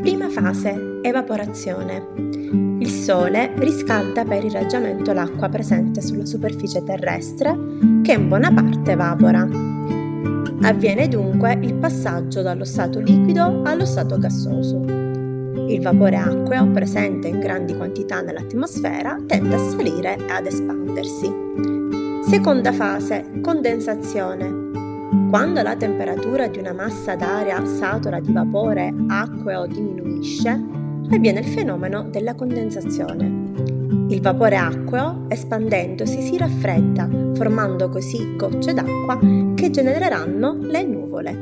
Prima fase, evaporazione. Il Sole riscalda per irraggiamento l'acqua presente sulla superficie terrestre che in buona parte evapora. Avviene dunque il passaggio dallo stato liquido allo stato gassoso. Il vapore acqueo, presente in grandi quantità nell'atmosfera, tende a salire e ad espandersi. Seconda fase, condensazione. Quando la temperatura di una massa d'aria satura di vapore acqueo diminuisce, avviene il fenomeno della condensazione. Il vapore acqueo, espandendosi, si raffredda, formando così gocce d'acqua che genereranno le nuvole.